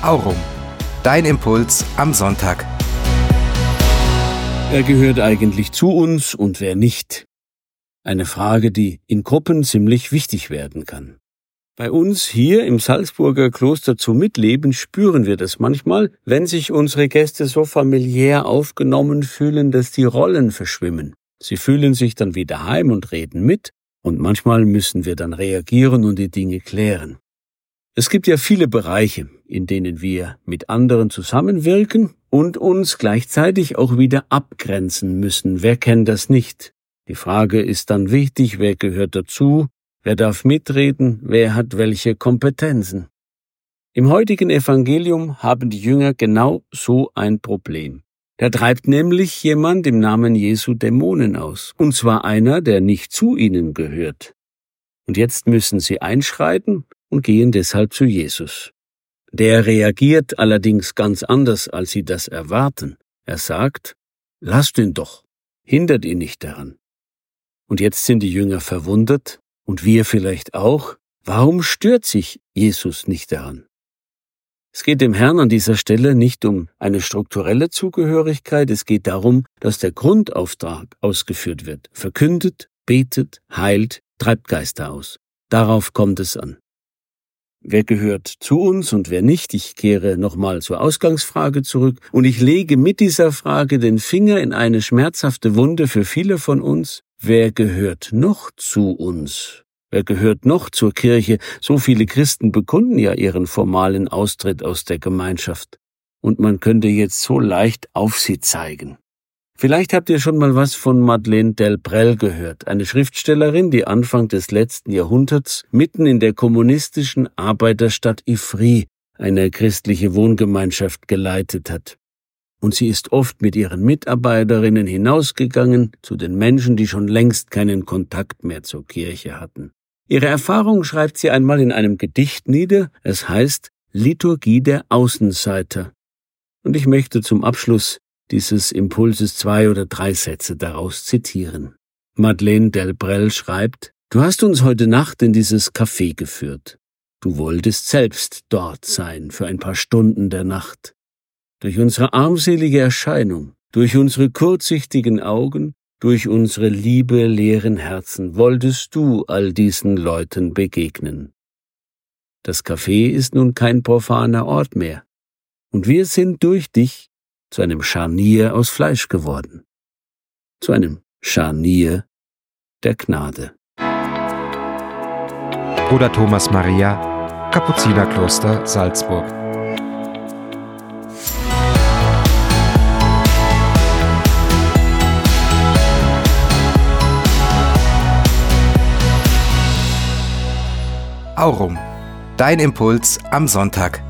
Aurum. Dein Impuls am Sonntag. Wer gehört eigentlich zu uns und wer nicht? Eine Frage, die in Gruppen ziemlich wichtig werden kann. Bei uns hier im Salzburger Kloster zum Mitleben spüren wir das manchmal, wenn sich unsere Gäste so familiär aufgenommen fühlen, dass die Rollen verschwimmen. Sie fühlen sich dann wieder heim und reden mit, und manchmal müssen wir dann reagieren und die Dinge klären. Es gibt ja viele Bereiche, in denen wir mit anderen zusammenwirken und uns gleichzeitig auch wieder abgrenzen müssen. Wer kennt das nicht? Die Frage ist dann wichtig, wer gehört dazu, wer darf mitreden, wer hat welche Kompetenzen. Im heutigen Evangelium haben die Jünger genau so ein Problem. Da treibt nämlich jemand im Namen Jesu Dämonen aus, und zwar einer, der nicht zu ihnen gehört. Und jetzt müssen sie einschreiten und gehen deshalb zu Jesus. Der reagiert allerdings ganz anders, als sie das erwarten. Er sagt, lasst ihn doch, hindert ihn nicht daran. Und jetzt sind die Jünger verwundert, und wir vielleicht auch. Warum stört sich Jesus nicht daran? Es geht dem Herrn an dieser Stelle nicht um eine strukturelle Zugehörigkeit, es geht darum, dass der Grundauftrag ausgeführt wird. Verkündet, betet, heilt, treibt Geister aus. Darauf kommt es an. Wer gehört zu uns und wer nicht? Ich kehre nochmal zur Ausgangsfrage zurück und ich lege mit dieser Frage den Finger in eine schmerzhafte Wunde für viele von uns. Wer gehört noch zu uns? Wer gehört noch zur Kirche? So viele Christen bekunden ja ihren formalen Austritt aus der Gemeinschaft. Und man könnte jetzt so leicht auf sie zeigen. Vielleicht habt ihr schon mal was von Madeleine Delbrel gehört, eine Schriftstellerin, die Anfang des letzten Jahrhunderts mitten in der kommunistischen Arbeiterstadt Ivry eine christliche Wohngemeinschaft geleitet hat. Und sie ist oft mit ihren Mitarbeiterinnen hinausgegangen zu den Menschen, die schon längst keinen Kontakt mehr zur Kirche hatten. Ihre Erfahrung schreibt sie einmal in einem Gedicht nieder, es heißt Liturgie der Außenseiter. Und ich möchte zum Abschluss dieses Impulses 2 oder 3 Sätze daraus zitieren. Madeleine Delbrel schreibt, du hast uns heute Nacht in dieses Café geführt. Du wolltest selbst dort sein für ein paar Stunden der Nacht. Durch unsere armselige Erscheinung, durch unsere kurzsichtigen Augen, durch unsere liebeleeren Herzen wolltest du all diesen Leuten begegnen. Das Café ist nun kein profaner Ort mehr, und wir sind durch dich zu einem Scharnier aus Fleisch geworden, zu einem Scharnier der Gnade. Bruder Thomas Maria, Kapuzinerkloster Salzburg. Aurum. Dein Impuls am Sonntag.